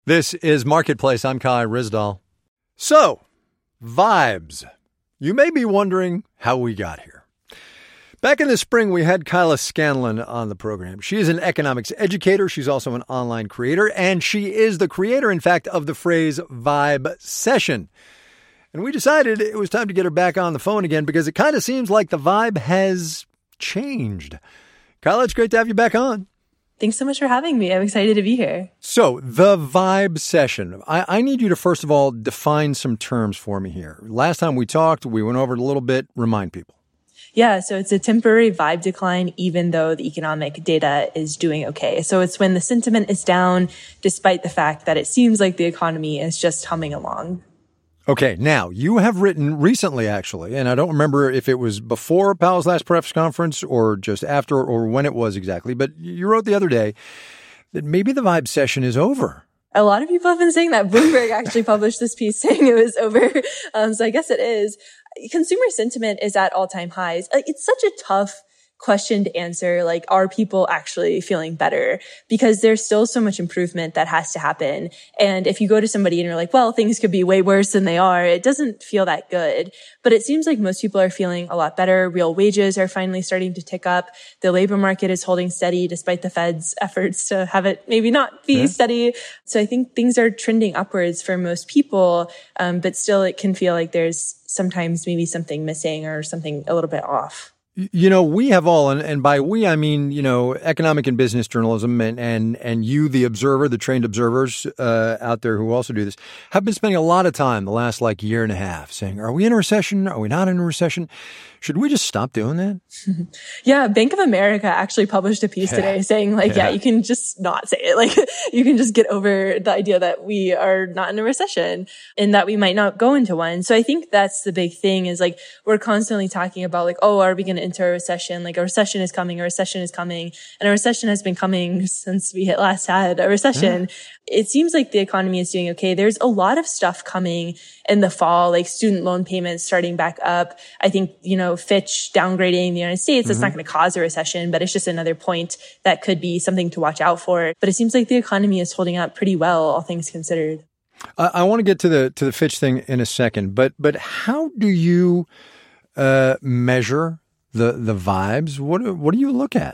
This is Marketplace. I'm Kai Ryssdal. So, vibes. You may be wondering how we got here. Back in the spring, we had Kyla Scanlon on the program. She is an economics educator. She's also an online creator, and she is the creator, in fact, of the phrase vibe session. And we decided it was time to get her back on the phone again because it kind of seems like the vibe has changed. Kyla, it's great to have you back on. Thanks so much for having me. I'm excited to be here. So, the vibe session. I need you to, first of all, define some terms for me here. Last time we talked, we went over it a little bit. Remind people. Yeah, so it's a temporary vibe decline, even though the economic data is doing okay. So it's when the sentiment is down, despite the fact that it seems like the economy is just humming along. Okay, now, you have written recently, actually, and I don't remember if it was before Powell's last press conference or just after or when it was exactly, but you wrote the other day that maybe the vibe session is over. A lot of people have been saying that. Bloomberg actually published this piece saying it was over, so I guess it is. Consumer sentiment is at all-time highs. It's such a tough question to answer. Like, are people actually feeling better? Because there's still so much improvement that has to happen. And if you go to somebody and you're like, well, things could be way worse than they are, it doesn't feel that good. But it seems like most people are feeling a lot better. Real wages are finally starting to tick up. The labor market is holding steady despite the Fed's efforts to have it maybe not be steady. So I think things are trending upwards for most people. But still it can feel like there's sometimes maybe something missing or something a little bit off. You know, we have all, and by we, I mean, you know, economic and business journalism and you, the observer, the trained observers out there who also do this, have been spending a lot of time the last year and a half saying, are we in a recession? Are we not in a recession? Should we just stop doing that? Yeah. Bank of America actually published a piece today saying you can just not say it. Like, you can just get over the idea that we are not in a recession and that we might not go into one. So I think that's the big thing is like, we're constantly talking about are we going to enter a recession? Like, a recession is coming, a recession is coming. And a recession has been coming since we last had a recession. It seems like the economy is doing okay. There's a lot of stuff coming in the fall, like student loan payments starting back up. I think, Fitch downgrading the United States, that's not going to cause a recession, but it's just another point that could be something to watch out for. But it seems like the economy is holding up pretty well, all things considered. I want to get to the Fitch thing in a second, but how do you measure the vibes? What do you look at?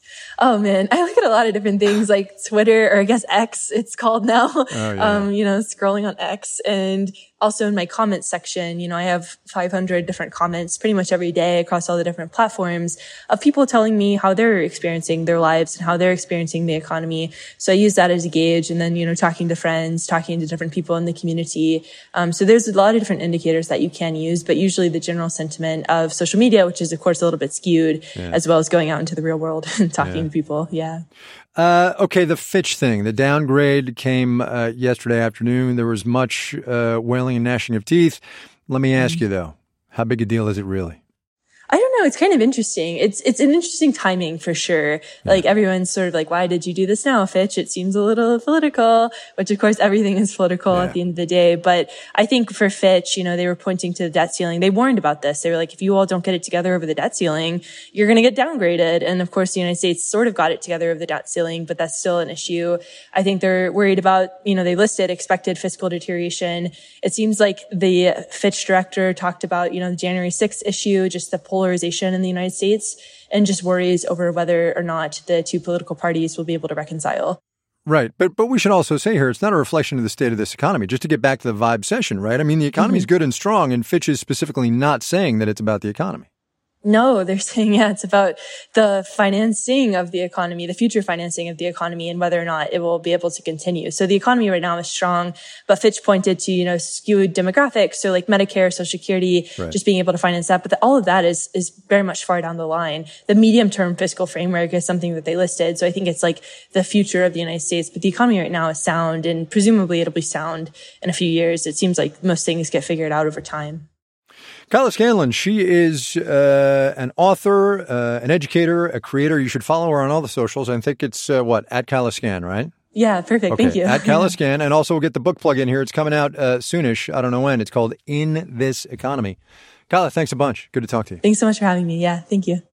Oh man, I look at a lot of different things like Twitter, or I guess X, it's called now. Oh, yeah. Scrolling on X, and also in my comments section, I have 500 different comments pretty much every day across all the different platforms of people telling me how they're experiencing their lives and how they're experiencing the economy. So I use that as a gauge, and then, talking to friends, talking to different people in the community. So there's a lot of different indicators that you can use, but usually the general sentiment of social media, which is of course a little bit skewed, as well as going out into the real world and talking to people. Yeah. Okay, the Fitch thing. The downgrade came yesterday afternoon. There was much wailing and gnashing of teeth. Let me ask you, though, how big a deal is it really? I don't know. It's kind of interesting. It's an interesting timing for sure. Yeah. Like, everyone's sort of like, why did you do this now, Fitch? It seems a little political, which of course everything is political at the end of the day. But I think for Fitch, they were pointing to the debt ceiling. They warned about this. They were like, if you all don't get it together over the debt ceiling, you're going to get downgraded. And of course, the United States sort of got it together over the debt ceiling, but that's still an issue. I think they're worried about, they listed expected fiscal deterioration. It seems like the Fitch director talked about, the January 6th issue, just the polarization in the United States, and just worries over whether or not the two political parties will be able to reconcile. Right. But we should also say here, it's not a reflection of the state of this economy. Just to get back to the vibe session, right? I mean, the economy is good and strong, and Fitch is specifically not saying that it's about the economy. No, they're saying, it's about the financing of the economy, the future financing of the economy, and whether or not it will be able to continue. So the economy right now is strong, but Fitch pointed to, skewed demographics. So like Medicare, Social Security, just being able to finance that. But all of that is very much far down the line. The medium-term fiscal framework is something that they listed. So I think it's like the future of the United States. But the economy right now is sound, and presumably it'll be sound in a few years. It seems like most things get figured out over time. Kyla Scanlon, she is an author, an educator, a creator. You should follow her on all the socials. I think it's, at Kyla Scan, right? Yeah, perfect. Okay. Thank you. At Kyla Scan. And also we'll get the book plug in here. It's coming out soonish. I don't know when. It's called In This Economy. Kyla, thanks a bunch. Good to talk to you. Thanks so much for having me. Yeah, thank you.